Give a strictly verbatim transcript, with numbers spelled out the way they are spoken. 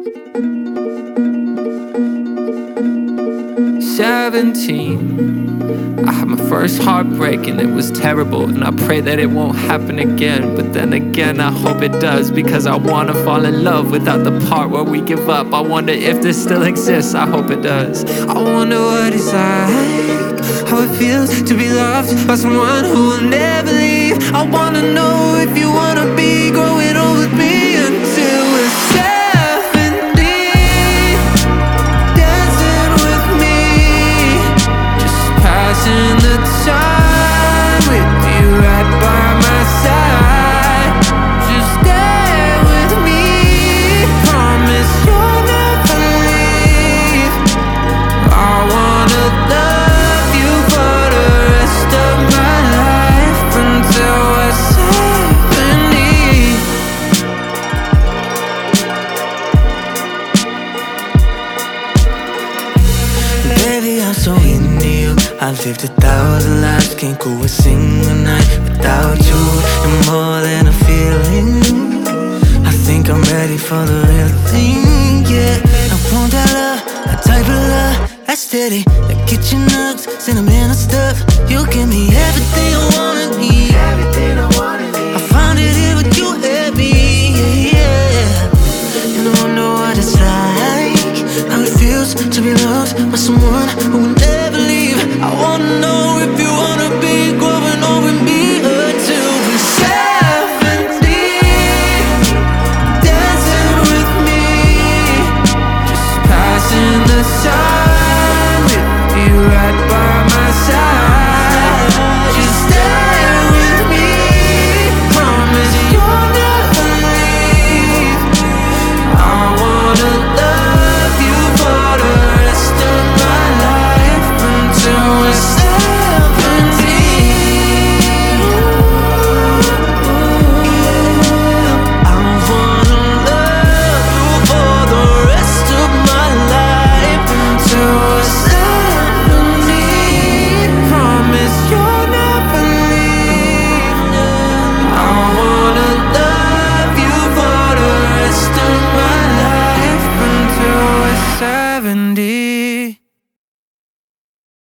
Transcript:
Seventeen, I had my first heartbreak and it was terrible, and I pray that it won't happen again. But then again, I hope it does, because I wanna fall in love without the part where we give up. I wonder if this still exists, I hope it does. I wonder what it's like, how it feels to be loved by someone who will never leave. I wanna know if you wanna be growing old with me until we're seventy, dancing with me, just passing the time with you right by my side. Just stay with me, promise you'll never leave. I wanna love you for the rest of my life until we're seventy. Baby, I'm so into you. I've lived a thousand lives, can't go a single night without you. You're more than a feeling, I think I'm ready for the real thing, yeah. I want that love, that type of love, that's steady, that kitchen nugs, sentimental stuff. You give me everything I wanna need, everything I wanna need. I found it here with you and me, yeah, yeah. And I wonder what it's like, how it feels to be loved by someone who will